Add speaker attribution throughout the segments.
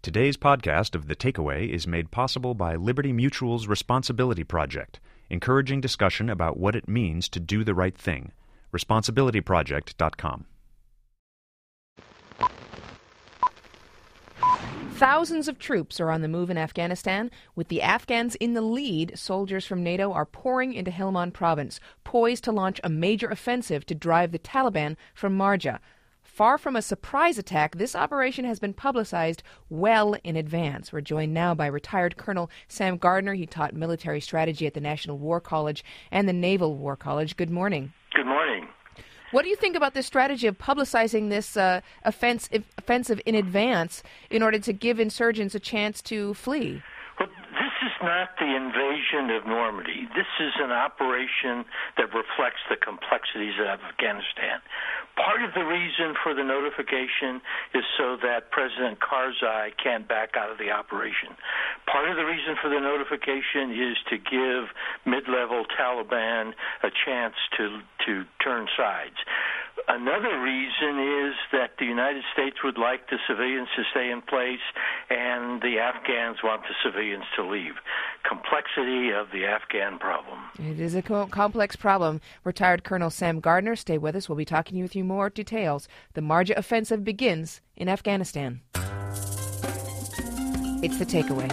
Speaker 1: Today's podcast of The Takeaway is made possible by Liberty Mutual's Responsibility Project, encouraging discussion about what it means to do the right thing. ResponsibilityProject.com.
Speaker 2: Thousands of troops are on the move in Afghanistan. With the Afghans in the lead, soldiers from NATO are pouring into Helmand province, poised to launch a major offensive to drive the Taliban from Marja. Far from a surprise attack, this operation has been publicized well in advance. We're joined now by retired Colonel Sam Gardner. He taught military strategy at the National War College and the Naval War College. Good morning.
Speaker 3: Good morning.
Speaker 2: What do you think about this strategy of publicizing this offensive in advance in order to give insurgents a chance to flee?
Speaker 3: Well, this is not the invasion of Normandy. This is an operation that reflects the complexities of Afghanistan. Part of the reason for the notification is so that President Karzai can't back out of the operation. Part of the reason for the notification is to give mid-level Taliban a chance to turn sides. Another reason is that the United States would like the civilians to stay in place and the Afghans want the civilians to leave. Complexity of the Afghan problem.
Speaker 2: It is a complex problem. Retired Colonel Sam Gardner, stay with us. We'll be talking with you more details. The Marja offensive begins in Afghanistan. It's The Takeaway.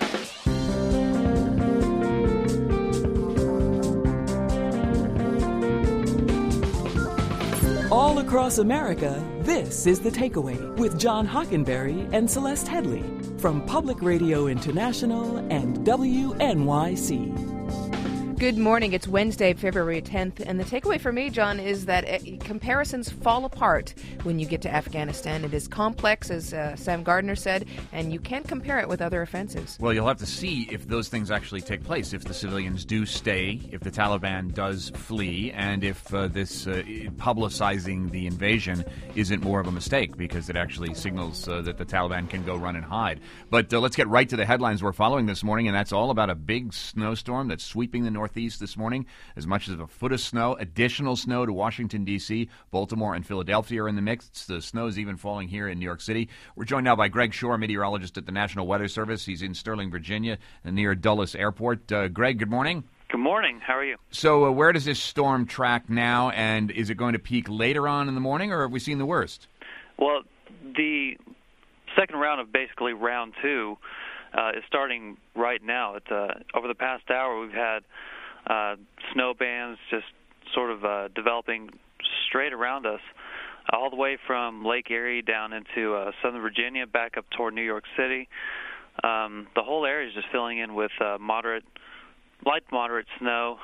Speaker 4: All across America, this is The Takeaway with John Hockenberry and Celeste Headley from Public Radio International and WNYC.
Speaker 2: Good morning. It's Wednesday, February 10th, and the takeaway for me, John, is that comparisons fall apart when you get to Afghanistan. It is complex, as Sam Gardner said, and you can't compare it with other offensives.
Speaker 5: Well, you'll have to see if those things actually take place, if the civilians do stay, if the Taliban does flee, and if this publicizing the invasion isn't more of a mistake, because it actually signals that the Taliban can go run and hide. But let's get right to the headlines we're following this morning, and that's all about a big snowstorm that's sweeping the Northeast this morning. As much as a foot of snow, additional snow to Washington, D.C., Baltimore, and Philadelphia are in the mix. The snow is even falling here in New York City. We're joined now by Greg Shore, meteorologist at the National Weather Service. He's in Sterling, Virginia, near Dulles Airport. Greg, good morning.
Speaker 6: Good morning. How are you?
Speaker 5: So where does this storm track now, and is it going to peak later on in the morning, or have we seen the worst?
Speaker 6: Well, the second round of basically round two is starting right now. Over the past hour, we've had snow bands just sort of developing straight around us, all the way from Lake Erie down into southern Virginia, back up toward New York City. The whole area is just filling in with light to moderate snow.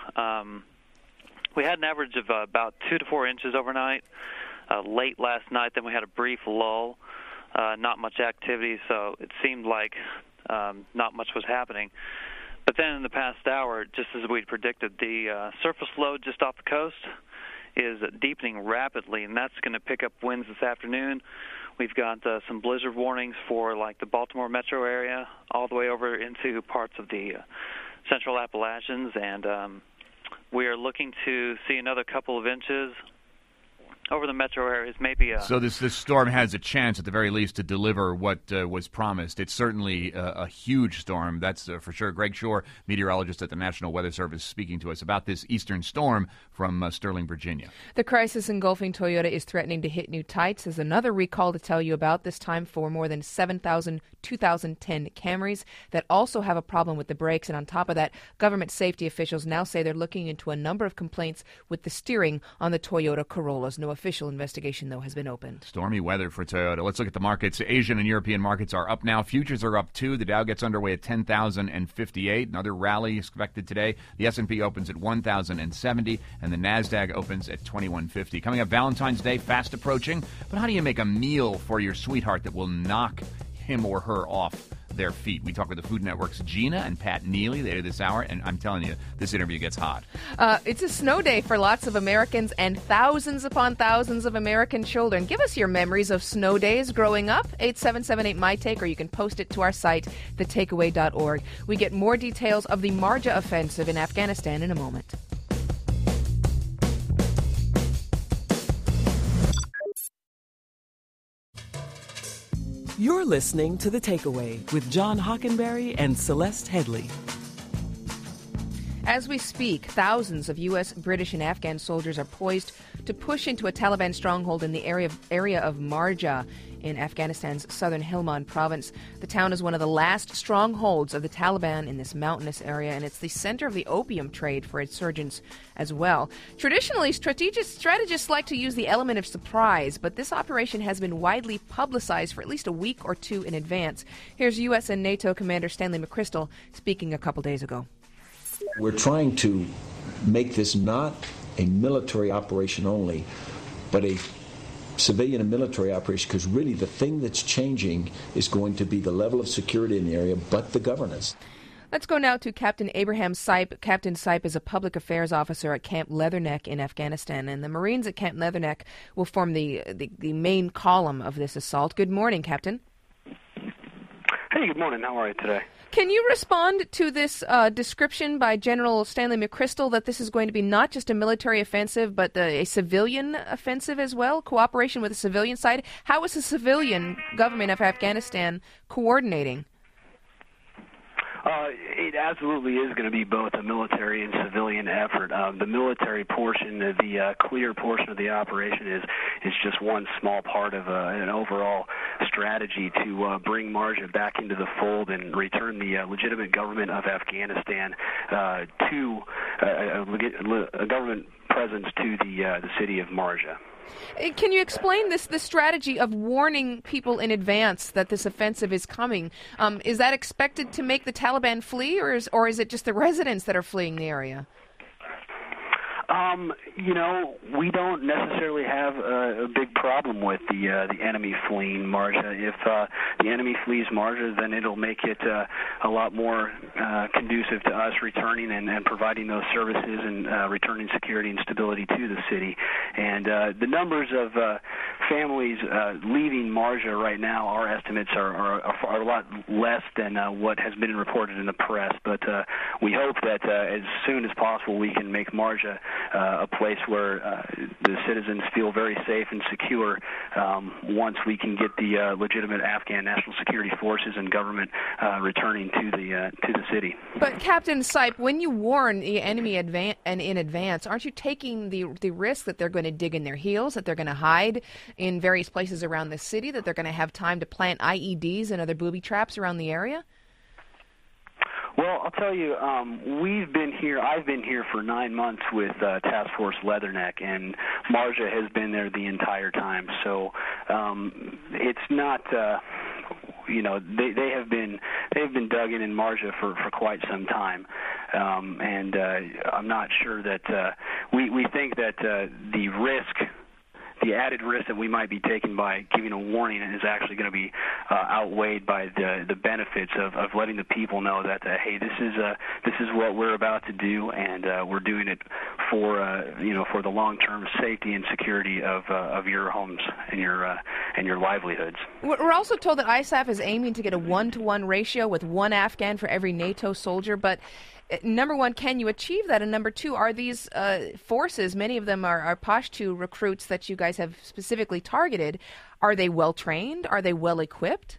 Speaker 6: We had an average of about 2 to 4 inches overnight. Late last night, then we had a brief lull, not much activity, so it seemed like not much was happening. But then in the past hour, just as we predicted, the surface low just off the coast is deepening rapidly, and that's going to pick up winds this afternoon. We've got some blizzard warnings for like the Baltimore metro area all the way over into parts of the central Appalachians, and we are looking to see another couple of inches over the metro areas, maybe.
Speaker 5: So this storm has a chance, at the very least, to deliver what was promised. It's certainly a huge storm, that's for sure. Greg Shore, meteorologist at the National Weather Service, speaking to us about this eastern storm from Sterling, Virginia.
Speaker 2: The crisis engulfing Toyota is threatening to hit new tights. There's another recall to tell you about, this time for more than 7,000 2010 Camrys that also have a problem with the brakes. And on top of that, government safety officials now say they're looking into a number of complaints with the steering on the Toyota Corollas. No official investigation, though, has been opened.
Speaker 5: Stormy weather for Toyota. Let's look at the markets. Asian and European markets are up now. Futures are up, too. The Dow gets underway at 10,058. Another rally expected today. The S&P opens at 1,070, and the NASDAQ opens at 2,150. Coming up, Valentine's Day, fast approaching. But how do you make a meal for your sweetheart that will knock him or her off their feet? We talk with the Food Network's Gina and Pat Neely later this hour, and I'm telling you, this interview gets hot.
Speaker 2: It's a snow day for lots of Americans and thousands upon thousands of American children. Give us your memories of snow days growing up, 877-8-MY-TAKE, or you can post it to our site, thetakeaway.org. We get more details of the Marja offensive in Afghanistan in a moment.
Speaker 4: You're You're listening to The Takeaway with John Hockenberry and Celeste Headlee.
Speaker 2: As we speak, thousands of U.S., British, and Afghan soldiers are poised to push into a Taliban stronghold in the area of Marja in Afghanistan's southern Helmand province. The town is one of the last strongholds of the Taliban in this mountainous area, and it's the center of the opium trade for insurgents as well. Traditionally, strategists like to use the element of surprise, but this operation has been widely publicized for at least a week or two in advance. Here's U.S. and NATO Commander Stanley McChrystal speaking a couple days ago.
Speaker 7: We're trying to make this not a military operation only, but a civilian and military operation, because really the thing that's changing is going to be the level of security in the area, but the governance.
Speaker 2: Let's go now to Captain Abraham Sipe. Captain Sipe is a public affairs officer at Camp Leatherneck in Afghanistan, and the Marines at Camp Leatherneck will form the main column of this assault. Good morning, Captain.
Speaker 8: Hey, good morning. How are you today?
Speaker 2: Can you respond to this description by General Stanley McChrystal that this is going to be not just a military offensive, but a civilian offensive as well, cooperation with the civilian side? How is the civilian government of Afghanistan coordinating?
Speaker 8: It absolutely is going to be both a military and civilian effort. The military portion, the clear portion of the operation is just one small part of an overall strategy to bring Marja back into the fold and return the legitimate government of Afghanistan to a government presence to the city of Marja.
Speaker 2: Can you explain the strategy of warning people in advance that this offensive is coming? Is that expected to make the Taliban flee, or is it just the residents that are fleeing the area?
Speaker 8: We don't necessarily have a big problem with the enemy fleeing Marja. If the enemy flees Marja, then it'll make it a lot more conducive to us returning and providing those services and returning security and stability to the city. And the numbers of families leaving Marja right now, our estimates are a lot less than what has been reported in the press. But we hope that as soon as possible we can make Marja a place where the citizens feel very safe and secure once we can get the legitimate Afghan National Security Forces and government returning to the city.
Speaker 2: But Captain Sipe, when you warn the enemy in advance, aren't you taking the risk that they're going to dig in their heels, that they're going to hide in various places around the city, that they're going to have time to plant IEDs and other booby traps around the area?
Speaker 8: Well, I'll tell you, I've been here for 9 months with Task Force Leatherneck, and Marja has been there the entire time. So it's not, they have been dug in Marja for quite some time, and I'm not sure that we think that the added risk that we might be taking by giving a warning is actually going to be outweighed by the benefits of letting the people know that hey, this is what we're about to do, and we're doing it for the long-term safety and security of your homes and your livelihoods.
Speaker 2: We're also told that ISAF is aiming to get a 1-to-1 ratio with one Afghan for every NATO soldier, but number one, can you achieve that? And number two, are these forces, many of them are Pashto recruits that you guys have specifically targeted, are they well-trained? Are they well-equipped?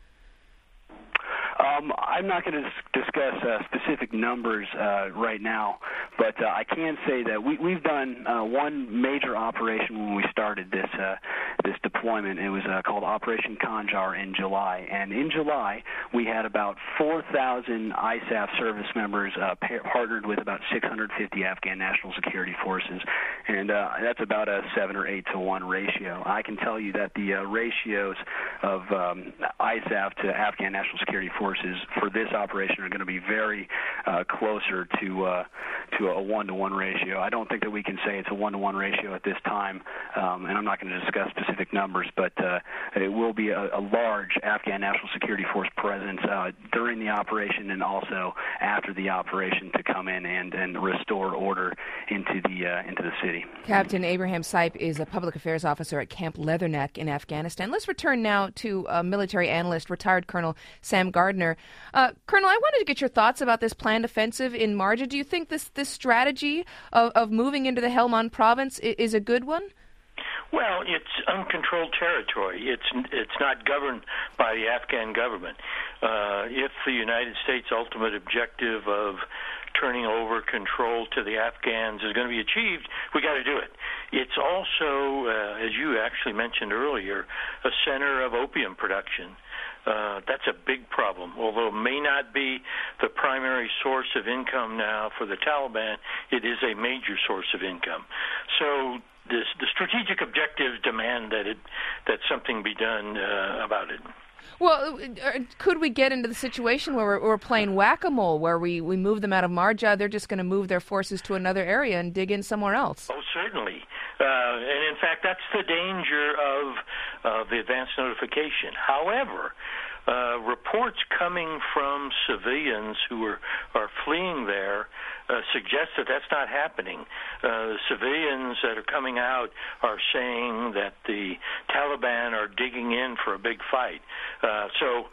Speaker 8: I'm not going to discuss specific numbers right now, but I can say that we've done one major operation when we started this deployment. It was called Operation Khanjar in July, and in July we had about 4,000 ISAF service members partnered with about 650 Afghan National Security Forces, and that's about a 7 or 8 to 1 ratio. I can tell you that the ratios of ISAF to Afghan National Security Forces for this operation are going to be very closer to a 1-to-1 ratio. I don't think that we can say it's a 1-to-1 ratio at this time, and I'm not going to discuss specific numbers, but it will be a large Afghan National Security Force presence during the operation and also after the operation to come in and restore order into the city.
Speaker 2: Captain Abraham Sipe is a public affairs officer at Camp Leatherneck in Afghanistan. Let's return now to military analyst, retired Colonel Sam Gardner. Colonel, I wanted to get your thoughts about this planned offensive in Marja. Do you think this strategy of moving into the Helmand province is a good one?
Speaker 3: Well, it's uncontrolled territory. It's not governed by the Afghan government. If the United States' ultimate objective of turning over control to the Afghans is going to be achieved, we got to do it. It's also, as you actually mentioned earlier, a center of opium production. That's a big problem. Although it may not be the primary source of income now for the Taliban, it is a major source of income. So the strategic objectives demand that something be done about it.
Speaker 2: Well, could we get into the situation where we're playing whack-a-mole, where we move them out of Marja, they're just going to move their forces to another area and dig in somewhere else?
Speaker 3: Oh, certainly. And in fact, that's the danger of the advance notification. However, reports coming from civilians who are fleeing there suggest that that's not happening. The civilians that are coming out are saying that the Taliban are digging in for a big fight. So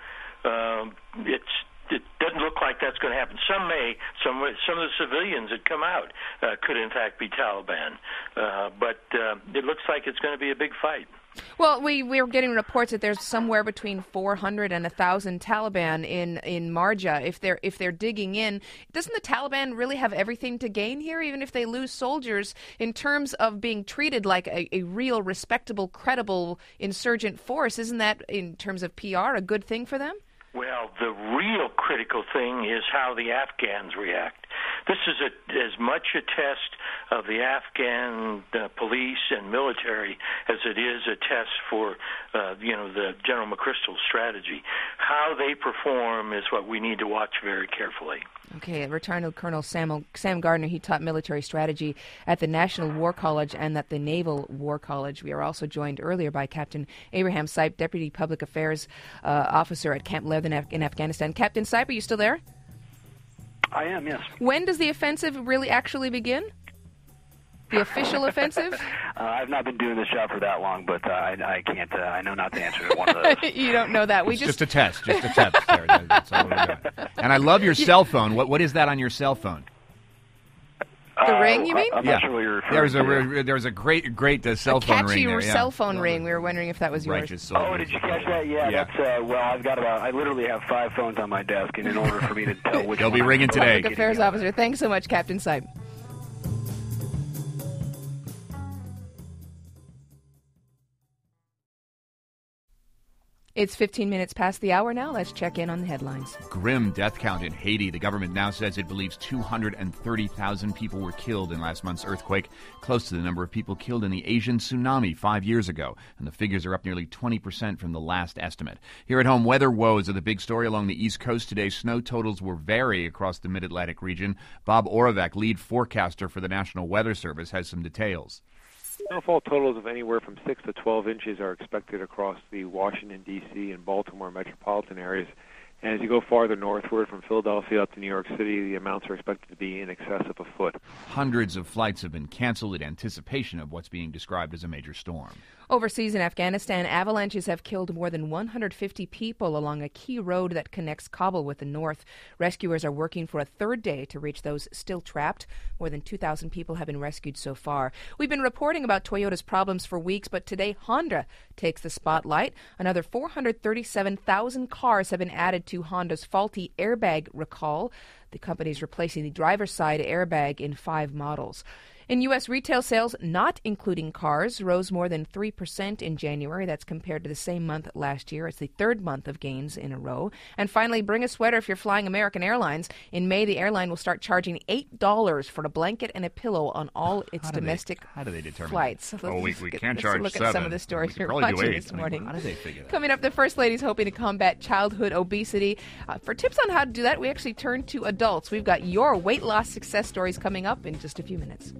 Speaker 3: it doesn't look like that's going to happen. Some of the civilians that come out could in fact be Taliban, but it looks like it's going to be a big fight.
Speaker 2: Well, we're getting reports that there's somewhere between 400 and 1,000 Taliban in Marja. If they're digging in, doesn't the Taliban really have everything to gain here, even if they lose soldiers, in terms of being treated like a real, respectable, credible insurgent force? Isn't that, in terms of PR, a good thing for them?
Speaker 3: Well, the real critical thing is how the Afghans react. This is as much a test of the Afghan police and military as it is a test for, the General McChrystal strategy. How they perform is what we need to watch very carefully.
Speaker 2: Okay, Retired Colonel Sam Gardner, he taught military strategy at the National War College and at the Naval War College. We are also joined earlier by Captain Abraham Sipe, Deputy Public Affairs Officer at Camp Lev in Afghanistan. Captain Sipe, are you still there?
Speaker 8: I am, yes.
Speaker 2: When does the offensive really actually begin? The official offensive?
Speaker 8: I've not been doing this job for that long, but I can't. I know not to answer one of those.
Speaker 2: You don't know that.
Speaker 5: It's just a test. Just a test. There, that's all we're doing. And I love your cell phone. What is that on your cell phone?
Speaker 2: The ring, you mean?
Speaker 8: I'm not sure what you're referring to.
Speaker 5: There's a great cell phone ring there.
Speaker 2: Catchy cell phone ring. We were wondering if that was yours.
Speaker 8: Oh, did you catch that? Yeah. That's, I've got I literally have 5 phones on my desk, and in order for me to tell which
Speaker 5: they'll be ringing today.
Speaker 2: Public Affairs Officer. Thanks so much, Captain Sipe. It's 15 minutes past the hour now. Let's check in on the headlines.
Speaker 5: Grim death count in Haiti. The government now says it believes 230,000 people were killed in last month's earthquake, close to the number of people killed in the Asian tsunami 5 years ago. And the figures are up nearly 20% from the last estimate. Here at home, weather woes are the big story along the East Coast today. Snow totals will vary across the Mid-Atlantic region. Bob Oravec, lead forecaster for the National Weather Service, has some details.
Speaker 9: Snowfall totals of anywhere from 6 to 12 inches are expected across the Washington, D.C. and Baltimore metropolitan areas. And as you go farther northward from Philadelphia up to New York City, the amounts are expected to be in excess of a foot.
Speaker 5: Hundreds of flights have been canceled in anticipation of what's being described as a major storm.
Speaker 2: Overseas in Afghanistan, avalanches have killed more than 150 people along a key road that connects Kabul with the north. Rescuers are working for a third day to reach those still trapped. More than 2,000 people have been rescued so far. We've been reporting about Toyota's problems for weeks, but today Honda takes the spotlight. Another 437,000 cars have been added to Honda's faulty airbag recall. The company is replacing the driver's side airbag in 5 models. In U.S. retail sales, not including cars, rose more than 3% in January. That's compared to the same month last year. It's the third month of gains in a row. And finally, bring a sweater if you're flying American Airlines. In May, the airline will start charging $8 for a blanket and a pillow on all its domestic flights.
Speaker 5: We can't charge $7.
Speaker 2: Let's look at some of the stories you're watching this morning.
Speaker 5: How do they figure that?
Speaker 2: Coming up, the First Lady's hoping to combat childhood obesity. For tips on how to do that, we actually turn to adults. We've got your weight loss success stories coming up in just a few minutes.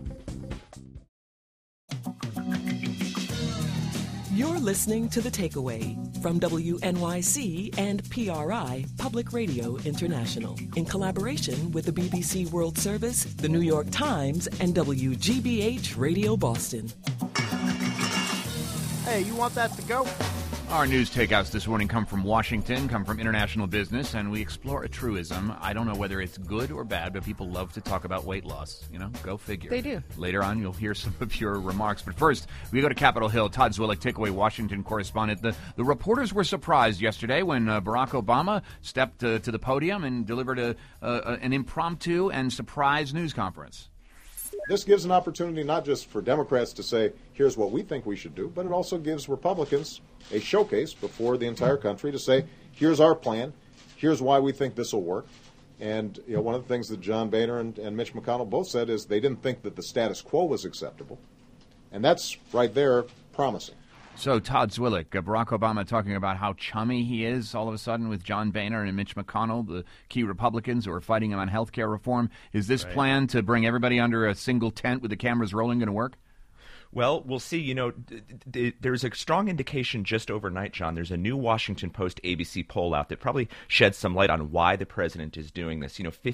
Speaker 4: You're listening to The Takeaway from WNYC and PRI, Public Radio International, in collaboration with the BBC World Service, the New York Times, and WGBH Radio Boston.
Speaker 10: Hey, you want that to go?
Speaker 5: Our news takeouts this morning come from Washington, come from international business, and we explore a truism. I don't know whether it's good or bad, but people love to talk about weight loss. You know, go figure.
Speaker 2: They do.
Speaker 5: Later on, you'll hear some of your remarks. But first, we go to Capitol Hill. Todd Zwillich, Takeaway Washington correspondent. The reporters were surprised yesterday when Barack Obama stepped to the podium and delivered an impromptu and surprise news conference.
Speaker 10: This gives an opportunity not just for Democrats to say, here's what we think we should do, but it also gives Republicans a showcase before the entire country to say, here's our plan, here's why we think this will work. And one of the things that John Boehner and Mitch McConnell both said is they didn't think that the status quo was acceptable. And that's right there promising.
Speaker 5: So, Todd Zwillich, Barack Obama talking about how chummy he is all of a sudden with John Boehner and Mitch McConnell, the key Republicans who are fighting him on health care reform. Is this plan to bring everybody under a single tent with the cameras rolling going to work?
Speaker 11: Well, we'll see. There's a strong indication just overnight, John. There's a new Washington Post ABC poll out that probably sheds some light on why the president is doing this.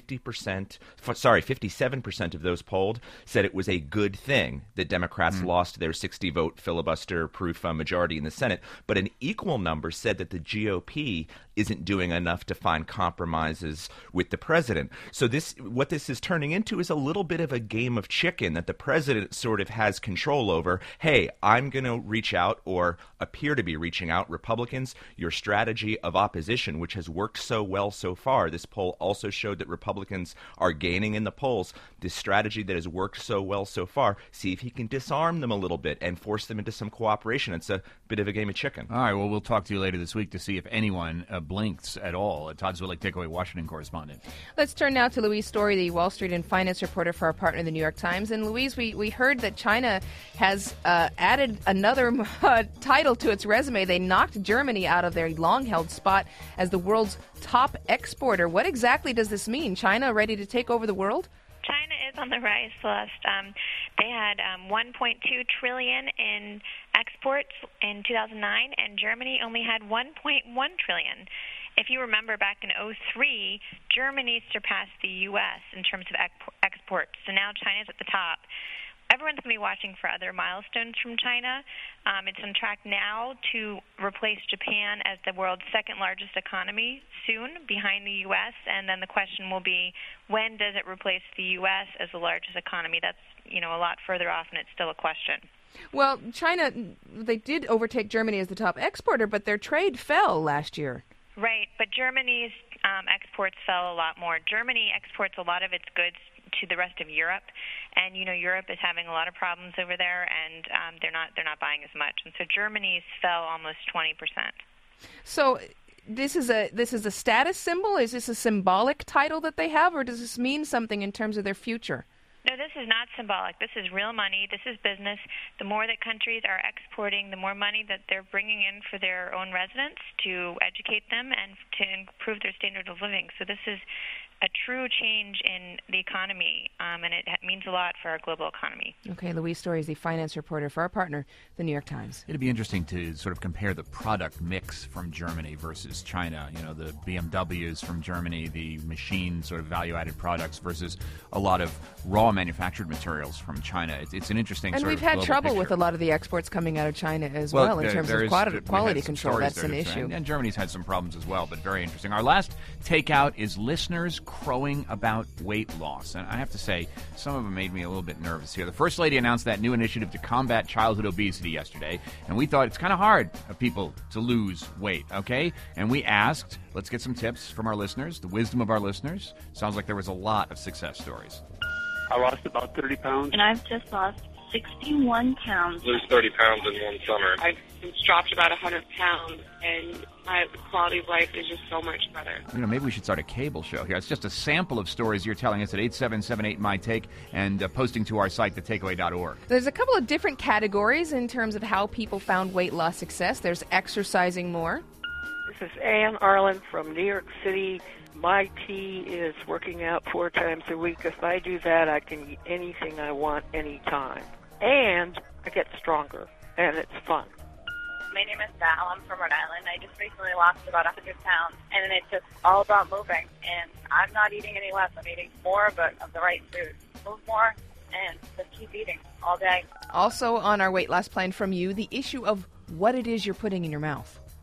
Speaker 11: 57% of those polled said it was a good thing that Democrats lost their 60-vote filibuster-proof majority in the Senate. But an equal number said that the GOP isn't doing enough to find compromises with the president. So what this is turning into is a little bit of a game of chicken that the president sort of has control over. Hey, I'm going to reach out or appear to be reaching out. Republicans, your strategy of opposition, which has worked so well so far. This poll also showed that Republicans are gaining in the polls. This strategy that has worked so well so far, see if he can disarm them a little bit and force them into some cooperation. It's a bit of a game of chicken.
Speaker 5: All right, well, we'll talk to you later this week to see if anyone blinks at all. Todd Zwillich, Takeaway Washington correspondent.
Speaker 2: Let's turn now to Louise Story, the Wall Street and finance reporter for our partner, the New York Times. And Louise, we heard that China has added another title to its resume. They knocked Germany out of their long-held spot as the world's top exporter. What exactly does this mean? China ready to take over the world?
Speaker 12: China is on the rise, Celeste. They had $1.2 trillion in exports in 2009, and Germany only had $1.1 trillion. If you remember back in 2003, Germany surpassed the U.S. in terms of exports, so now China's at the top. Everyone's going to be watching for other milestones from China. It's on track now to replace Japan as the world's second largest economy soon, behind the U.S., and then the question will be, when does it replace the U.S. as the largest economy? That's, a lot further off, and it's still a question.
Speaker 2: Well, China, they did overtake Germany as the top exporter, but their trade fell last year.
Speaker 12: Right, but Germany's exports fell a lot more. Germany exports a lot of its goods to the rest of Europe, and Europe is having a lot of problems over there, and they're not buying as much, and so Germany's fell almost 20%. So this is a status symbol? Is this a symbolic title that they have, or does this mean something in terms of their future? No, this is not symbolic. This is real money. This is business. The more that countries are exporting, the more money that they're bringing in for their own residents to educate them and to improve their standard of living. So this is a true change in the economy, and it means a lot for our global economy.
Speaker 2: Okay, Louise Story is the finance reporter for our partner, the New York Times.
Speaker 5: It'd be interesting to sort of compare the product mix from Germany versus China. The BMWs from Germany, the machine sort of value-added products versus a lot of raw manufactured materials from China. It's an interesting
Speaker 2: and
Speaker 5: sort of
Speaker 2: we've had trouble
Speaker 5: picture.
Speaker 2: with a lot of the exports coming out of China as well in terms of quality control. That's an issue.
Speaker 5: And Germany's had some problems as well, but very interesting. Our last takeout is listeners crowing about weight loss. And I have to say, some of them made me a little bit nervous here. The First Lady announced that new initiative to combat childhood obesity yesterday, and we thought it's kind of hard for people to lose weight, okay? And we asked, let's get some tips from our listeners, the wisdom of our listeners. Sounds like there was a lot of success stories.
Speaker 13: I lost about 30 pounds.
Speaker 14: And I've just lost 61 pounds.
Speaker 13: Lose 30 pounds in one summer.
Speaker 14: I've dropped about 100 pounds, and my quality of life is just so much better.
Speaker 5: Maybe we should start a cable show here. It's just a sample of stories you're telling us at 8778-MY-TAKE and posting to our site, thetakeaway.org.
Speaker 2: There's a couple of different categories in terms of how people found weight loss success. There's exercising more.
Speaker 15: This is Ann Arlen from New York City. My tea is working out 4 times a week. If I do that, I can eat anything I want anytime. And I get stronger, and it's fun.
Speaker 16: My name is Val. I'm from Rhode Island. I just recently lost about 100 pounds, and it's just all about moving. And I'm not eating any less. I'm eating more, but of the right food. Move more and just keep eating all day.
Speaker 2: Also on our weight loss plan from you, the issue of what it is you're putting in your mouth.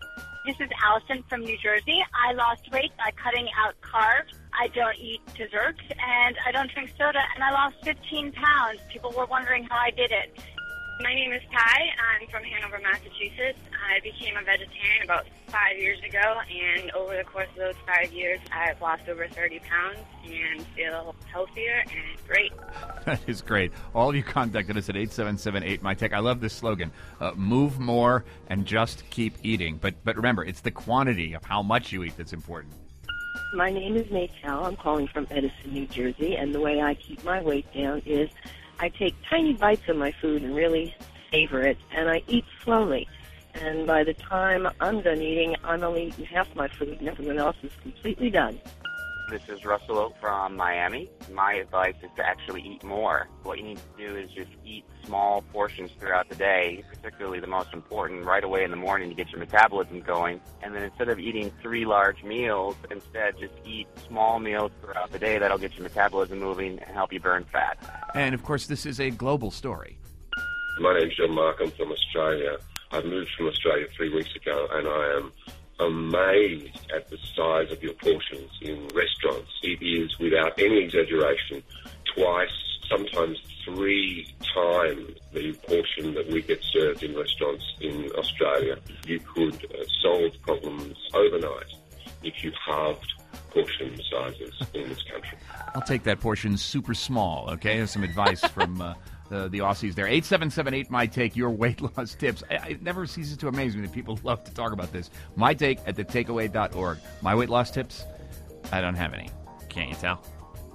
Speaker 17: This is Allison from New Jersey. I lost weight by cutting out carbs. I don't eat desserts, and I don't drink soda, and I lost 15 pounds. People were wondering how I did it.
Speaker 16: My name is Ty. I'm from Hanover, Massachusetts. I became a vegetarian about 5 years ago, and over the course of those 5 years, I've lost over 30 pounds and feel healthier and great.
Speaker 5: That is great. All of you contacted us at 877-8MyTech. I love this slogan, move more and just keep eating. But remember, it's the quantity of how much you eat that's important.
Speaker 18: My name is Maytel. I'm calling from Edison, New Jersey, and the way I keep my weight down is I take tiny bites of my food and really savor it, and I eat slowly. And by the time I'm done eating, I'm only eating half my food, and everyone else is completely done.
Speaker 19: This is Russell Oak from Miami. My advice is to actually eat more. What you need to do is just eat small portions throughout the day, particularly the most important, right away in the morning to get your metabolism going. And then instead of eating 3 large meals, instead just eat small meals throughout the day. That'll get your metabolism moving and help you burn fat.
Speaker 5: And, of course, this is a global story.
Speaker 13: My name's John Mark. I'm from Australia. I moved from Australia 3 weeks ago, and I am amazed at the size of your portions in restaurants. It is, without any exaggeration, twice, sometimes 3 times the portion that we get served in restaurants in Australia. You could solve problems overnight if you halved portion sizes in this country.
Speaker 5: I'll take that portion super small, okay? There's some advice from the Aussies there. 877-8MyTake, your weight loss tips. It never ceases to amaze me that people love to talk about this. My Take at thetakeaway.org. My weight loss tips? I don't have any. Can't you tell?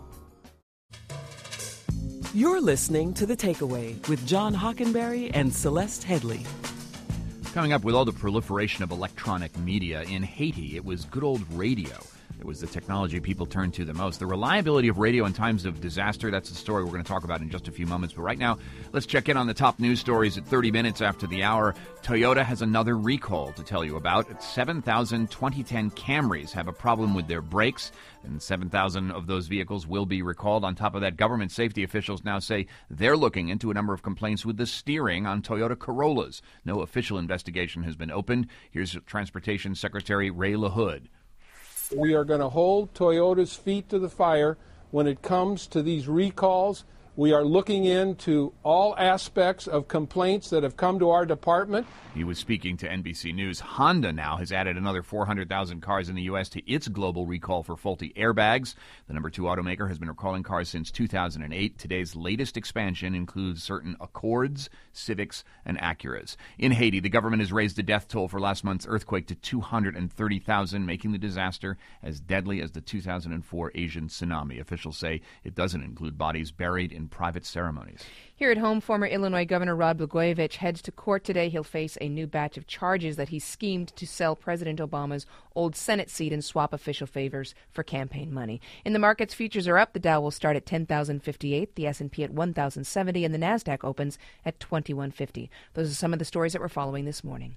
Speaker 4: You're listening to The Takeaway with John Hockenberry and Celeste Headley.
Speaker 5: Coming up, with all the proliferation of electronic media in Haiti, it was good old radio. It was the technology people turned to the most. The reliability of radio in times of disaster, that's the story we're going to talk about in just a few moments. But right now, let's check in on the top news stories at 30 minutes after the hour. Toyota has another recall to tell you about. 7,000 2010 Camrys have a problem with their brakes, and 7,000 of those vehicles will be recalled. On top of that, government safety officials now say they're looking into a number of complaints with the steering on Toyota Corollas. No official investigation has been opened. Here's Transportation Secretary Ray LaHood.
Speaker 20: We are going to hold Toyota's feet to the fire when it comes to these recalls. We are looking into all aspects of complaints that have come to our department.
Speaker 5: He was speaking to NBC News. Honda now has added another 400,000 cars in the U.S. to its global recall for faulty airbags. The number 2 automaker has been recalling cars since 2008. Today's latest expansion includes certain Accords, Civics, and Acuras. In Haiti, the government has raised the death toll for last month's earthquake to 230,000, making the disaster as deadly as the 2004 Asian tsunami. Officials say it doesn't include bodies buried in private ceremonies.
Speaker 2: Here at home, former Illinois Governor Rod Blagojevich heads to court today. He'll face a new batch of charges that he schemed to sell President Obama's old Senate seat and swap official favors for campaign money. In the markets, futures are up. The Dow will start at 10,058, the S&P at 1,070, and the NASDAQ opens at 2150. Those are some of the stories that we're following this morning.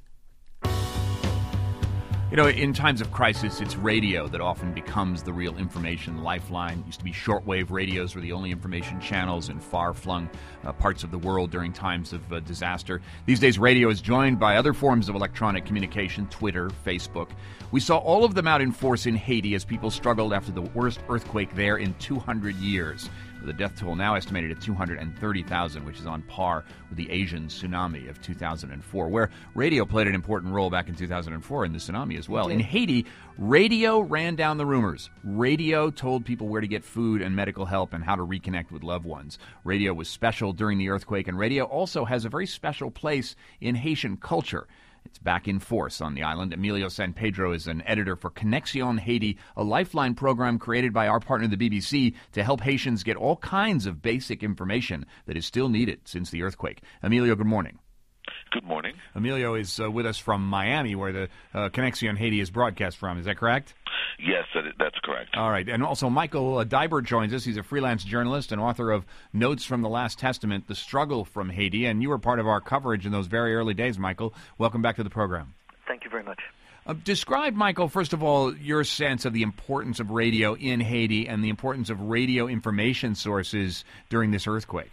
Speaker 5: You know, in times of crisis, it's radio that often becomes the real information lifeline. It used to be shortwave radios were the only information channels in far-flung parts of the world during times of disaster. These days, radio is joined by other forms of electronic communication, Twitter, Facebook. We saw all of them out in force in Haiti as people struggled after the worst earthquake there in 200 years. The death toll now estimated at 230,000, which is on par with the Asian tsunami of 2004, where radio played an important role back in 2004 in the tsunami as well. In Haiti, radio ran down the rumors. Radio told people where to get food and medical help and how to reconnect with loved ones. Radio was special during the earthquake, and radio also has a very special place in Haitian culture. It's back in force on the island. Emilio San Pedro is an editor for Conexion Haiti, a lifeline program created by our partner, the BBC, to help Haitians get all kinds of basic information that is still needed since the earthquake. Emilio, good morning.
Speaker 21: Good morning.
Speaker 5: Emilio is with us from Miami, where the Conexion Haiti is broadcast from. Is that correct?
Speaker 21: Yes, that's correct.
Speaker 5: All right. And also Michael Dibert joins us. He's a freelance journalist and author of Notes from the Last Testament, The Struggle from Haiti. And you were part of our coverage in those very early days, Michael. Welcome back to the program.
Speaker 22: Thank you very much.
Speaker 5: Describe, Michael, first of all, your sense of the importance of radio in Haiti and the importance of radio information sources during this earthquake.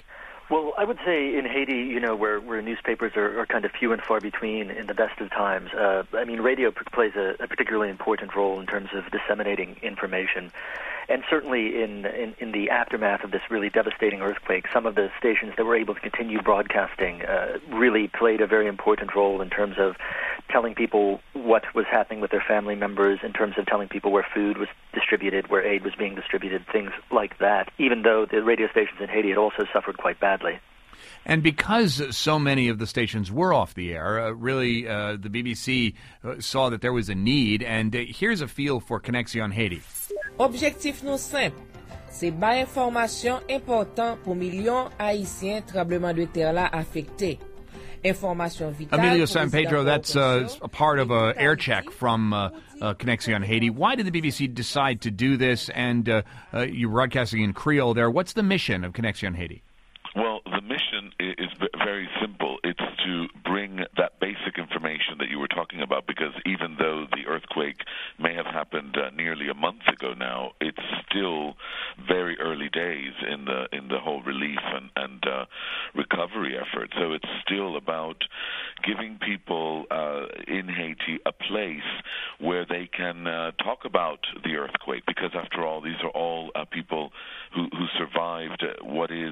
Speaker 1: Well, I would say in Haiti, where newspapers are kind of few and far between in the best of times, radio plays a particularly important role in terms of disseminating information. And certainly in the aftermath of this really devastating earthquake, some of the stations that were able to continue broadcasting really played a very important role in terms of telling people what was happening with their family members, in terms of telling people where food was distributed, where aid was being distributed, things like that, even though the radio stations in Haiti had also suffered quite badly.
Speaker 5: And because so many of the stations were off the air, the BBC saw that there was a need, and here's a feel for Connexion Haiti.
Speaker 22: Objectif nou simple, c'est ba informasyon important pour millions haïtiens tremblement de terre la affecté. Information vitale.
Speaker 5: Emilio San Pedro, that's a part of an air check from Connexion Haiti. Why did the BBC decide to do this? And you're broadcasting in Creole there. What's the mission of Connexion Haiti?
Speaker 21: Well, the mission is very simple. It's to bring that basic information that you were talking about, because even though the earthquake may have happened nearly a month ago now, it's still very early days in the whole relief and recovery effort. So it's still about giving people in Haiti a place where they can talk about the earthquake, because after all, these are all people who survived what is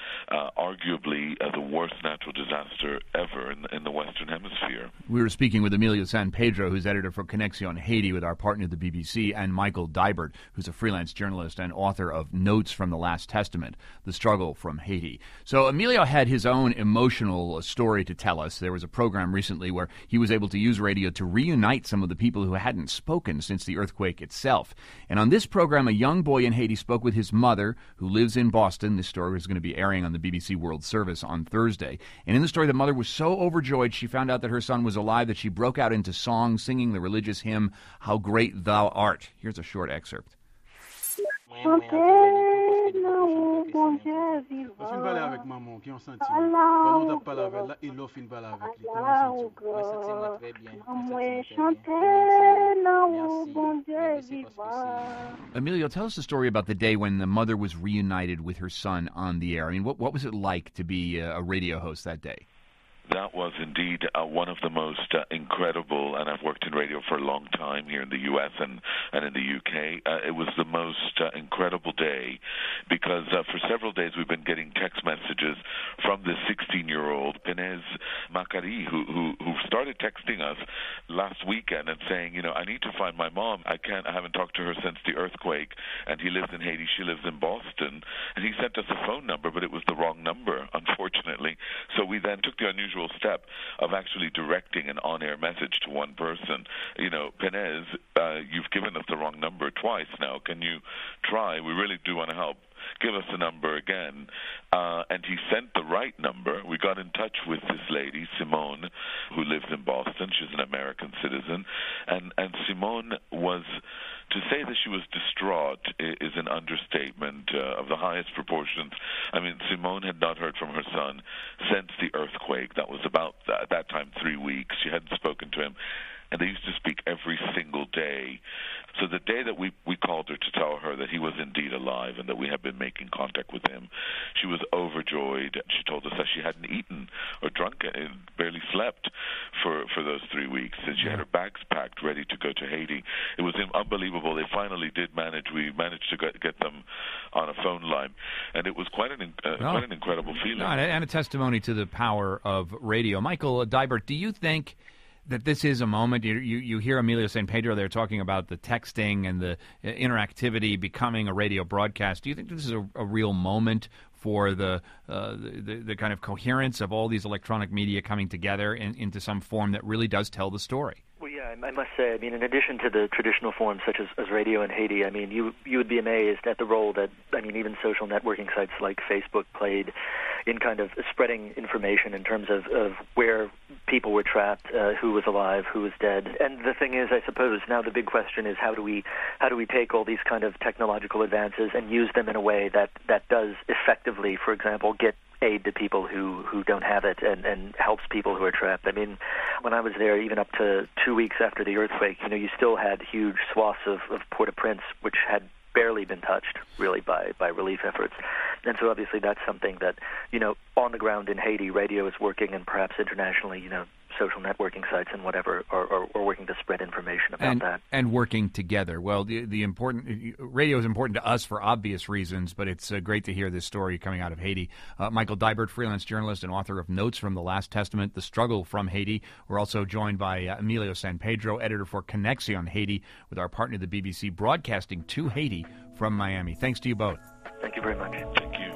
Speaker 21: arguably the worst natural disaster ever in the Western Hemisphere.
Speaker 5: We were speaking with Emilio San Pedro, who's editor for Connexion Haiti, with our partner, the BBC, and Michael Dibert, who's a freelance journalist and author of Notes from the Last Testament, The Struggle from Haiti. So Emilio had his own emotional story to tell us. There was a program recently where he was able to use radio to reunite some of the people who hadn't spoken since the earthquake itself. And on this program, a young boy in Haiti spoke with his mother, who lives in Boston. This story is going to be airing on the BBC World Service on Thursday. And in the story, the mother was so overjoyed she found out that her son was alive that she broke out into song, singing the religious hymn, How Great Thou Art. Here's a short excerpt. Emilio, tell us the story about the day when the mother was reunited with her son on the air. I mean, what was it like to be a radio host that day?
Speaker 21: That was indeed one of the most incredible, and I've worked in radio for a long time here in the U.S. and in the U.K. It was the most incredible day because for several days we've been getting text messages from this 16-year-old, Penez Macari, who started texting us last weekend and saying, I need to find my mom. I haven't talked to her since the earthquake, and he lives in Haiti, she lives in Boston. And he sent us a phone number, but it was the wrong number, unfortunately. So we then took the unusual step of actually directing an on-air message to one person. Penez, you've given us the wrong number twice now. Can you try? We really do want to help. Give us the number again. And he sent the right number. We got in touch with this lady, Simone, who lives in Boston. She's an American citizen. And Simone was... To say that she was distraught is an understatement of the highest proportions. I mean, Simone had not heard from her son since the earthquake. That was about, at that time, 3 weeks. She hadn't spoken to him. And they used to speak every single day. So the day that we called her to tell her that he was indeed alive and that we had been making contact with him, she was overjoyed. She told us that she hadn't eaten or drunk and barely slept for those 3 weeks. And she had her bags packed, ready to go to Haiti. It was unbelievable. They finally did manage. We managed to get them on a phone line. And it was quite an incredible feeling.
Speaker 5: And a testimony to the power of radio. Michael Dibert, do you think that this is a moment? You hear Emilio San Pedro there talking about the texting and the interactivity becoming a radio broadcast. Do you think this is a real moment for the kind of coherence of all these electronic media coming together into some form that really does tell the story?
Speaker 1: Well, yeah, I must say, in addition to the traditional forms such as radio in Haiti, you would be amazed at the role that, even social networking sites like Facebook played in kind of spreading information in terms of where people were trapped, who was alive, who was dead. And the thing is, I suppose, now the big question is how do we take all these kind of technological advances and use them in a way that does effectively, for example, get aid to people who don't have it and helps people who are trapped. When I was there, even up to 2 weeks after the earthquake, you still had huge swaths of Port-au-Prince which had barely been touched, really, by relief efforts. And so obviously that's something that, on the ground in Haiti, radio is working, and perhaps internationally, social networking sites and whatever are working to spread information about that.
Speaker 5: And working together. Well, the important radio is important to us for obvious reasons, but it's great to hear this story coming out of Haiti. Michael Dibert, freelance journalist and author of Notes from the Last Testament, The Struggle from Haiti. We're also joined by Emilio San Pedro, editor for Connexion Haiti, with our partner, the BBC, broadcasting to Haiti from Miami. Thanks to you both.
Speaker 1: Thank you very much.
Speaker 21: Thank you.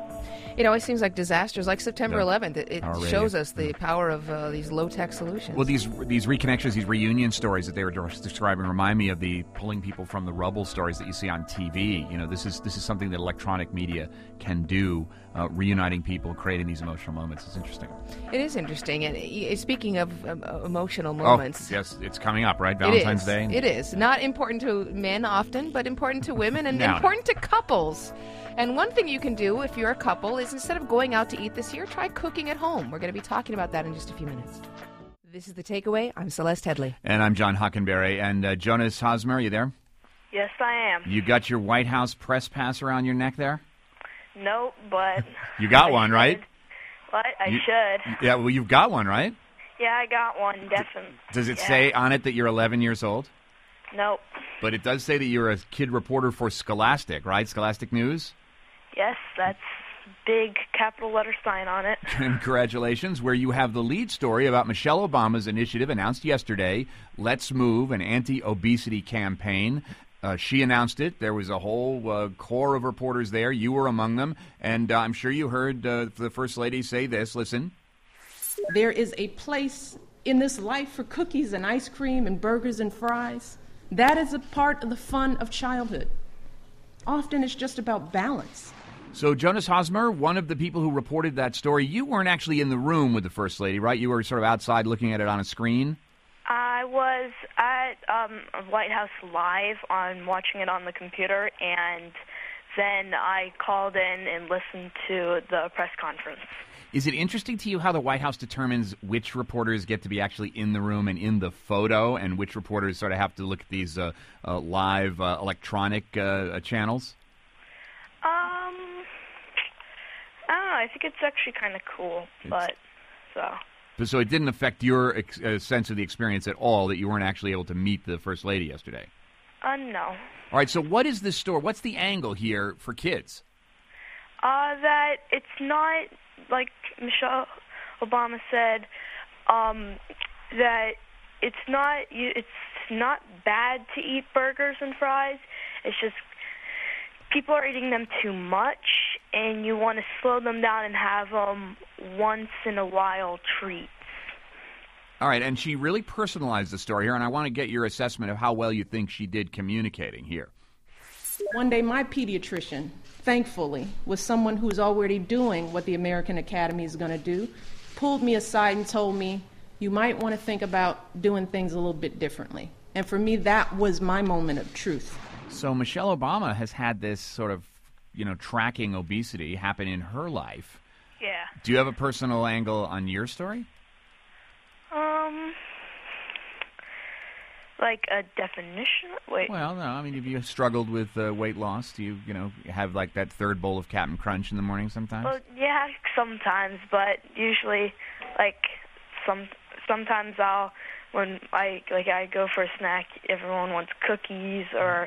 Speaker 2: It always seems like disasters, like September 11th. It shows us the
Speaker 5: Mm.
Speaker 2: power of these low-tech solutions.
Speaker 5: Well, these reconnections, these reunion stories that they were describing remind me of the pulling people from the rubble stories that you see on TV. This is something that electronic media can do, reuniting people, creating these emotional moments. It's interesting.
Speaker 2: It is interesting. And speaking of emotional moments...
Speaker 5: Oh, yes, it's coming up, right? Valentine's Day?
Speaker 2: It is. Not important to men often, but important to women and
Speaker 5: No.
Speaker 2: important to couples. And one thing you can do if you're a couple is, instead of going out to eat this year, try cooking at home. We're going to be talking about that in just a few minutes. This is The Takeaway. I'm Celeste Headley.
Speaker 5: And I'm John Hockenberry. And Jonas Hosmer, are you there?
Speaker 6: Yes, I am.
Speaker 5: You got your White House press pass around your neck there?
Speaker 6: No, but...
Speaker 5: You got one, right?
Speaker 6: What? I should.
Speaker 5: Yeah, well, you've got one, right?
Speaker 6: Yeah, I got one, definitely.
Speaker 5: Does it
Speaker 6: Yeah.
Speaker 5: say on it that you're 11 years old?
Speaker 6: Nope.
Speaker 5: But it does say that you're a kid reporter for Scholastic, right? Scholastic News?
Speaker 6: Yes, that's big capital letter sign on it.
Speaker 5: Congratulations, where you have the lead story about Michelle Obama's initiative announced yesterday, Let's Move, an anti-obesity campaign. She announced it. There was a whole core of reporters there. You were among them. And I'm sure you heard the First Lady say this. Listen.
Speaker 7: There is a place in this life for cookies and ice cream and burgers and fries. That is a part of the fun of childhood. Often it's just about balance.
Speaker 5: So Jonas Hosmer, one of the people who reported that story, you weren't actually in the room with the First Lady, right? You were sort of outside looking at it on a screen?
Speaker 6: I was at White House Live watching it on the computer, and then I called in and listened to the press conference.
Speaker 5: Is it interesting to you how the White House determines which reporters get to be actually in the room and in the photo, and which reporters sort of have to look at these live electronic channels?
Speaker 6: I don't know. I think it's actually kind of cool,
Speaker 5: So it didn't affect your sense of the experience at all that you weren't actually able to meet the First Lady yesterday?
Speaker 6: No.
Speaker 5: All right, so what is this story? What's the angle here for kids?
Speaker 6: That it's not, like Michelle Obama said, that it's not bad to eat burgers and fries. It's just people are eating them too much, and you want to slow them down and have them once in a while treats.
Speaker 5: All right, and she really personalized the story here, and I want to get your assessment of how well you think she did communicating here.
Speaker 7: One day my pediatrician, thankfully, was someone who's already doing what the American Academy is going to do, pulled me aside and told me, you might want to think about doing things a little bit differently. And for me, that was my moment of truth.
Speaker 5: So Michelle Obama has had this sort of, tracking obesity happen in her life.
Speaker 6: Yeah.
Speaker 5: Do you have a personal angle on your story?
Speaker 6: Like a definition? Wait.
Speaker 5: Well, no. I mean, have you struggled with weight loss? Do you, have like that third bowl of Captain Crunch in the morning sometimes?
Speaker 6: Well, yeah, sometimes, but usually, sometimes when I go for a snack, everyone wants cookies or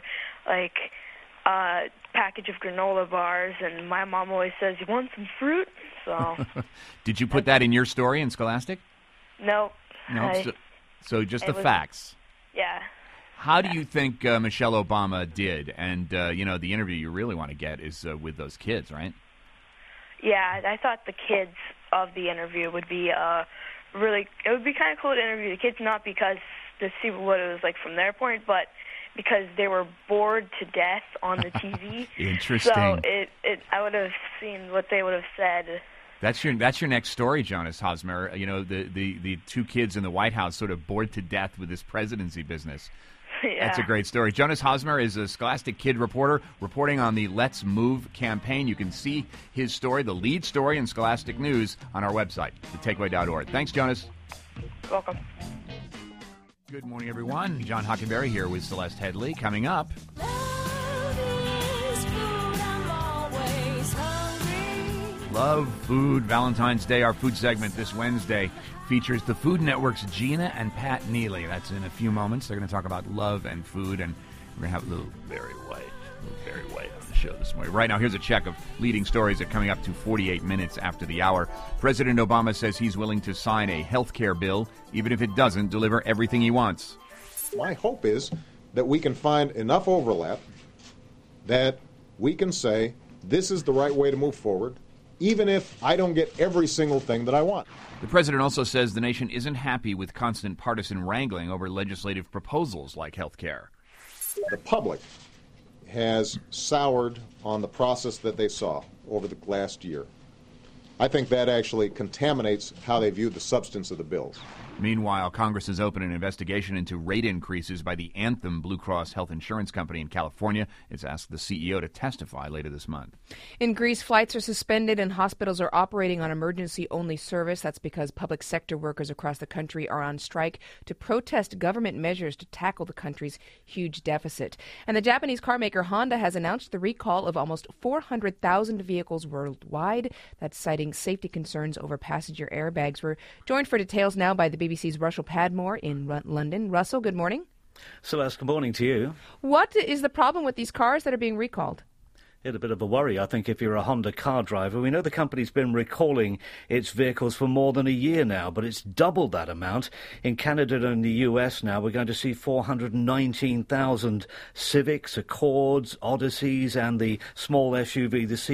Speaker 6: a package of granola bars, and my mom always says, "You want some fruit?" So.
Speaker 5: Did you put that in your story in Scholastic?
Speaker 6: No.
Speaker 5: No. So just the facts.
Speaker 6: Yeah.
Speaker 5: How do you think Michelle Obama did? And the interview you really want to get is with those kids, right?
Speaker 6: Yeah, I thought the kids of the interview would be it would be kind of cool to interview the kids, not because to see what it was like from their point, but because they were bored to death on the TV.
Speaker 5: Interesting.
Speaker 6: So I would have seen what they would have said.
Speaker 5: That's your next story, Jonas Hosmer. The two kids in the White House sort of bored to death with this presidency business.
Speaker 6: Yeah.
Speaker 5: That's a great story. Jonas Hosmer is a Scholastic Kid reporter reporting on the Let's Move campaign. You can see his story, the lead story in Scholastic News, on our website, thetakeaway.org. Thanks, Jonas.
Speaker 6: Welcome.
Speaker 5: Good morning, everyone. John Hockenberry here with Celeste Headley. Coming up... Love food. Valentine's Day, our food segment this Wednesday, features the Food Network's Gina and Pat Neely. That's in a few moments. They're going to talk about love and food, and we're going to have a little Barry White on the show this morning. Right now, here's a check of leading stories that are coming up to 48 minutes after the hour. President Obama says he's willing to sign a health care bill, even if it doesn't deliver everything he wants.
Speaker 10: My hope is that we can find enough overlap that we can say this is the right way to move forward, even if I don't get every single thing that I want.
Speaker 5: The president also says the nation isn't happy with constant partisan wrangling over legislative proposals like health care.
Speaker 10: The public has soured on the process that they saw over the last year. I think that actually contaminates how they view the substance of the bills.
Speaker 5: Meanwhile, Congress has opened an investigation into rate increases by the Anthem Blue Cross Health Insurance Company in California. It's asked the CEO to testify later this month.
Speaker 2: In Greece, flights are suspended and hospitals are operating on emergency-only service. That's because public sector workers across the country are on strike to protest government measures to tackle the country's huge deficit. And the Japanese carmaker Honda has announced the recall of almost 400,000 vehicles worldwide. That's citing safety concerns over passenger airbags. We're joined for details now by the BBC's Russell Padmore in London. Russell, good morning.
Speaker 3: Celeste, good morning to you.
Speaker 2: What is the problem with these cars that are being recalled?
Speaker 3: It's a bit of a worry, I think, if you're a Honda car driver. We know the company's been recalling its vehicles for more than a year now, but it's doubled that amount. In Canada and the US now, we're going to see 419,000 Civics, Accords, Odysseys, and the small SUV, the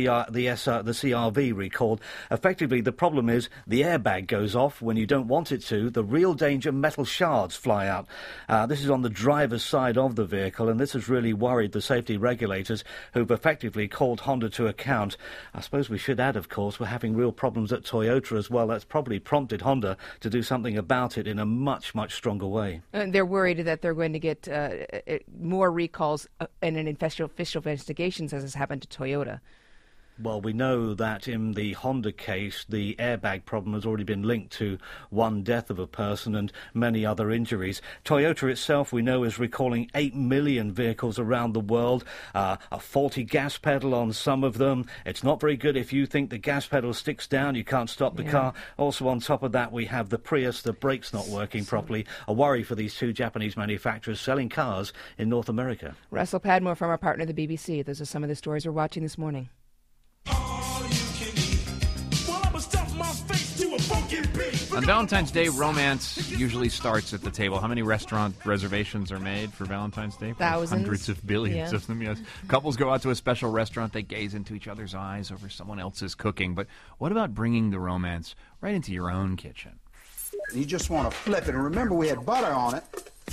Speaker 3: CR-V recalled. Effectively, the problem is the airbag goes off when you don't want it to. The real danger, metal shards fly out. This is on the driver's side of the vehicle, and this has really worried the safety regulators who've effectively called Honda to account. I suppose we should add, of course, we're having real problems at Toyota as well. That's probably prompted Honda to do something about it in a much, much stronger way.
Speaker 2: They're worried that they're going to get more recalls and an official investigations as has happened to Toyota.
Speaker 3: Well, we know that in the Honda case, the airbag problem has already been linked to one death of a person and many other injuries. Toyota itself, we know, is recalling 8 million vehicles around the world, a faulty gas pedal on some of them. It's not very good if you think the gas pedal sticks down, you can't stop the car. Also, on top of that, we have the Prius, the brakes not working properly. A worry for these two Japanese manufacturers selling cars in North America.
Speaker 2: Russell Padmore from our partner, the BBC. Those are some of the stories we're watching this morning.
Speaker 5: On Valentine's Day, romance usually starts at the table. How many restaurant reservations are made for Valentine's Day?
Speaker 2: Thousands.
Speaker 5: Hundreds of billions of them, yes. Couples go out to a special restaurant. They gaze into each other's eyes over someone else's cooking. But what about bringing the romance right into your own kitchen?
Speaker 8: You just want to flip it. And remember, we had butter on it,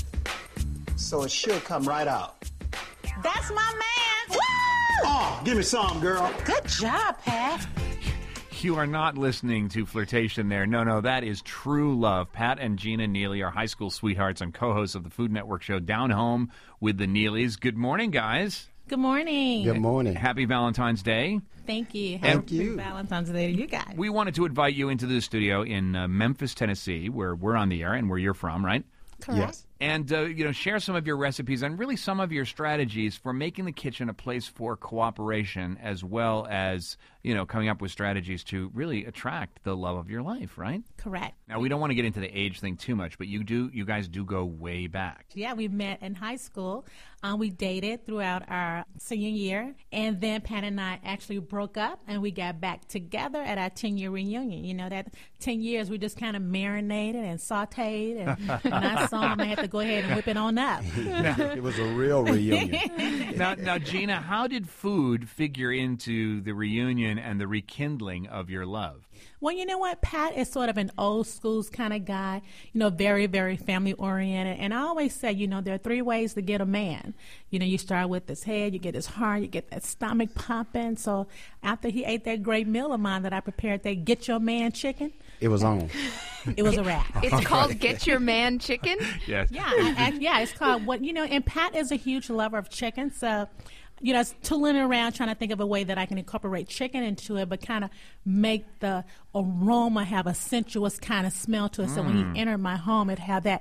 Speaker 8: so it should come right out.
Speaker 23: That's my man. Woo!
Speaker 8: Oh, give me some, girl.
Speaker 23: Good job, Pat.
Speaker 5: You are not listening to flirtation there. No, that is true love. Pat and Gina Neely are high school sweethearts and co-hosts of the Food Network show Down Home with the Neelys. Good morning, guys.
Speaker 24: Good morning.
Speaker 25: Good morning.
Speaker 5: Happy Valentine's Day.
Speaker 24: Thank you.
Speaker 25: Happy
Speaker 24: Valentine's Day to you guys.
Speaker 5: We wanted to invite you into the studio in Memphis, Tennessee, where we're on the air and where you're from, right?
Speaker 24: Correct.
Speaker 25: Yes.
Speaker 5: And, share some of your recipes and really some of your strategies for making the kitchen a place for cooperation as well as, coming up with strategies to really attract the love of your life, right?
Speaker 24: Correct.
Speaker 5: Now, we don't want to get into the age thing too much, but you guys do go way back.
Speaker 24: Yeah, we met in high school. We dated throughout our senior year, and then Pat and I actually broke up, and we got back together at our 10-year reunion. That 10 years we just kind of marinated and sauteed, and I saw him. I had to go ahead and whip it on up.
Speaker 25: It was a real reunion.
Speaker 5: Now, Gina, how did food figure into the reunion and the rekindling of your love?
Speaker 24: Well, you know what? Pat is sort of an old school kind of guy, very, very family oriented. And I always say, there are 3 ways to get a man. You start with his head, you get his heart, you get that stomach pumping. So after he ate that great meal of mine that I prepared, that Get Your Man chicken.
Speaker 25: It was on.
Speaker 24: It was a wrap.
Speaker 2: It's called Get Your Man chicken?
Speaker 5: Yes.
Speaker 24: Yeah, it's called and Pat is a huge lover of chicken, so it's tooling around trying to think of a way that I can incorporate chicken into it, but kind of make the aroma have a sensuous kind of smell to it. So when he entered my home, it have that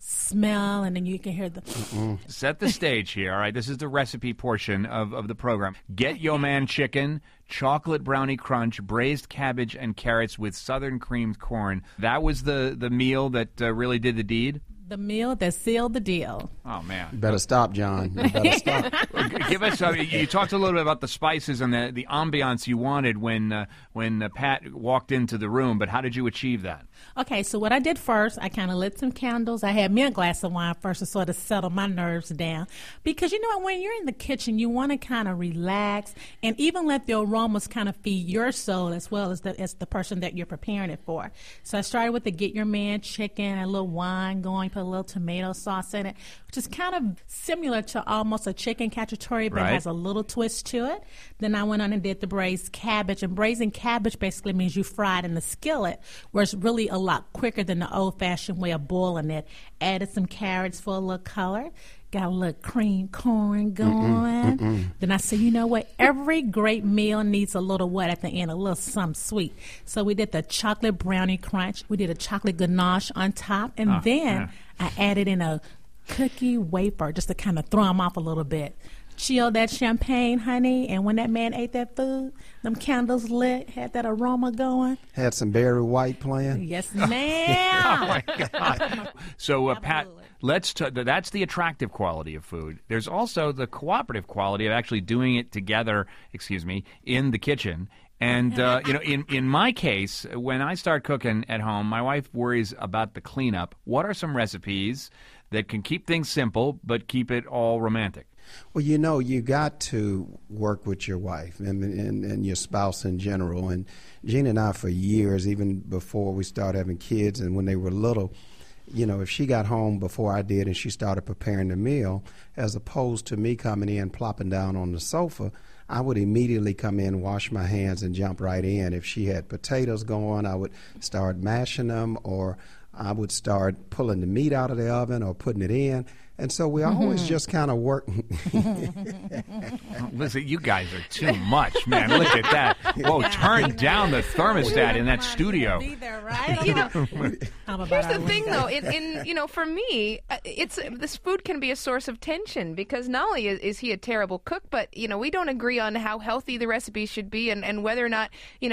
Speaker 24: smell, and then you can hear the...
Speaker 5: Set the stage here, all right? This is the recipe portion of the program. Get Yo Man chicken, chocolate brownie crunch, braised cabbage and carrots with southern creamed corn. That was the meal that really did the deed?
Speaker 24: The meal that sealed the deal.
Speaker 5: Oh, man.
Speaker 25: You better stop, John. You better stop.
Speaker 5: Give us. You talked a little bit about the spices and the ambiance you wanted when Pat walked into the room, but how did you achieve that?
Speaker 24: Okay, so what I did first, I kind of lit some candles. I had me a glass of wine first to sort of settle my nerves down. Because, you know, when you're in the kitchen, you want to kind of relax and even let the aromas kind of feed your soul as well as the person that you're preparing it for. So I started with the Get Your Man chicken, a little wine going, put a little tomato sauce in it, which is kind of similar to almost a chicken cacciatore, but has a little twist to it. Then I went on and did the braised cabbage. And braising cabbage basically means you fry it in the skillet, where it's really a lot quicker than the old-fashioned way of boiling it. Added some carrots for a little color. Got a little cream corn going. Then I said, you know what? Every great meal needs a little what at the end, a little something sweet. So we did the chocolate brownie crunch. We did a chocolate ganache on top. And then I added in a cookie wafer just to kind of throw them off a little bit. Chill that champagne, honey, and when that man ate that food, them candles lit, had that aroma going.
Speaker 25: Had some Barry White playing.
Speaker 24: Yes, ma'am.
Speaker 5: Oh, my God. So, Pat, that's the attractive quality of food. There's also the cooperative quality of actually doing it together, in the kitchen. And, in my case, when I start cooking at home, my wife worries about the cleanup. What are some recipes that can keep things simple but keep it all romantic?
Speaker 25: Well, you know, you got to work with your wife and your spouse in general. And Gina and I, for years, even before we started having kids and when they were little, you know, if she got home before I did and she started preparing the meal, as opposed to me coming in, plopping down on the sofa, I would immediately come in, wash my hands, and jump right in. If she had potatoes going, I would start mashing them, or I would start pulling the meat out of the oven or putting it in. And so we always just kind of work.
Speaker 5: Listen, you guys are too much, man. Look at that. Whoa, turn down the thermostat in that studio.
Speaker 24: Be there, right?
Speaker 2: Here's the thing, though. For me, this food can be a source of tension because not only is he a terrible cook, but we don't agree on how healthy the recipe should be and whether or not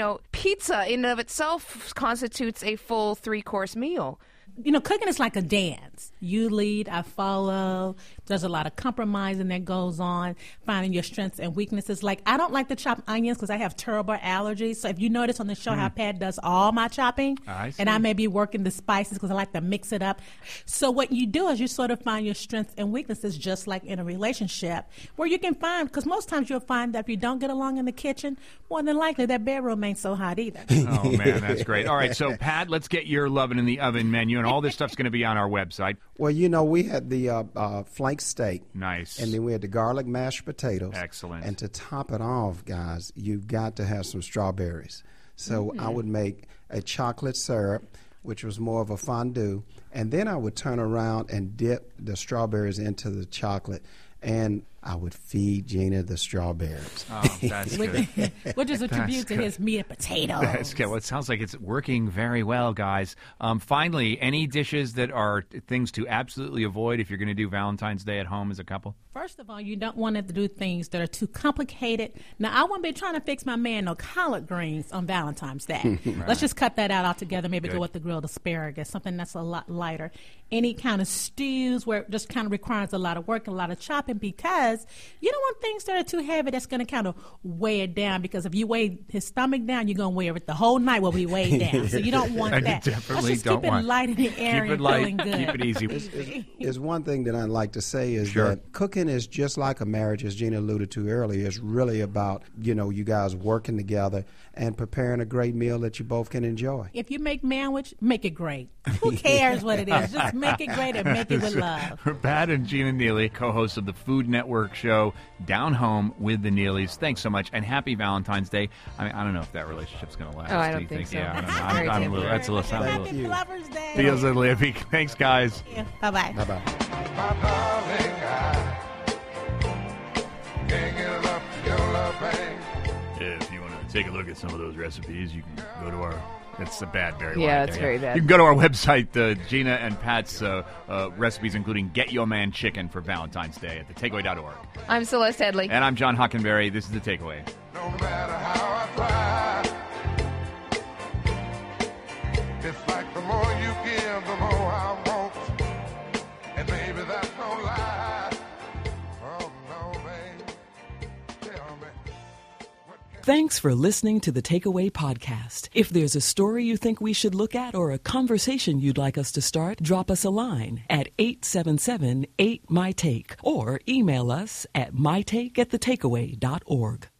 Speaker 2: pizza in and of itself constitutes a full 3-course meal.
Speaker 24: Cooking is like a dance. You lead, I follow. There's a lot of compromising that goes on, finding your strengths and weaknesses. Like, I don't like to chop onions because I have terrible allergies. So if you notice on the show how Pat does all my chopping, and I may be working the spices because I like to mix it up. So what you do is you sort of find your strengths and weaknesses, just like in a relationship, where you can find, because most times you'll find that if you don't get along in the kitchen, more than likely that bedroom ain't so hot either.
Speaker 5: Oh, man, that's great. All right, so Pat, let's get your lovin' in the oven menu, and all this stuff's going to be on our website.
Speaker 25: Well, we had the flank steak.
Speaker 5: Nice.
Speaker 25: And then we had the garlic mashed potatoes.
Speaker 5: Excellent.
Speaker 25: And to top it off, guys, you've got to have some strawberries. So I would make a chocolate syrup, which was more of a fondue, and then I would turn around and dip the strawberries into the chocolate, and I would feed Gina the strawberries.
Speaker 5: Oh, that's good.
Speaker 24: Which is a tribute to his meat and potatoes.
Speaker 5: That's good. Well, it sounds like it's working very well, guys. Finally, any dishes that are things to absolutely avoid if you're going to do Valentine's Day at home as a couple?
Speaker 24: First of all, you don't want to do things that are too complicated. Now, I won't be trying to fix my man no collard greens on Valentine's Day. Right. Let's just cut that out altogether. Maybe go with the grilled asparagus, something that's a lot lighter. Any kind of stews where it just kind of requires a lot of work, a lot of chopping, because you don't want things that are too heavy that's going to kind of weigh it down, because if you weigh his stomach down, you're going to wear it the whole night will be weighed down. So you don't want that.
Speaker 5: Definitely
Speaker 24: Let's just
Speaker 5: don't
Speaker 24: keep it light in the air and feeling good.
Speaker 5: Keep it easy.
Speaker 25: There's one thing that I'd like to say is that cooking is just like a marriage, as Gina alluded to earlier. It's really about, you guys working together and preparing a great meal that you both can enjoy.
Speaker 24: If you make manwich, make it great. Who cares what it is? Just make it great and make it with love.
Speaker 5: Pat and Gina Neely, co-hosts of the Food Network show Down Home with the Neelys. Thanks so much, and happy Valentine's Day. I mean, I don't know if that relationship's going to last.
Speaker 2: Oh, I don't think so.
Speaker 5: Yeah, I'm a little. That's a little.
Speaker 24: Happy Lover's Day.
Speaker 5: Feels a little iffy. Thanks, guys.
Speaker 24: Yeah. Bye-bye.
Speaker 25: Bye-bye.
Speaker 5: If you want to take a look at some of those recipes, you can go to our It's a bad Barry White.
Speaker 2: Yeah, it's very bad.
Speaker 5: You can go to our website, Gina and Pat's recipes, including Get Your Man Chicken for Valentine's Day at thetakeaway.org.
Speaker 2: I'm Celeste Headley.
Speaker 5: And I'm John Hockenberry. This is The Takeaway.
Speaker 9: No matter how I try, it's like the more you give, the more I want. And baby, that's no lie. Oh, no, babe. Tell me.
Speaker 4: Thanks for listening to the Takeaway Podcast. If there's a story you think we should look at or a conversation you'd like us to start, drop us a line at 877-8MY-TAKE or email us at mytake@thetakeaway.org.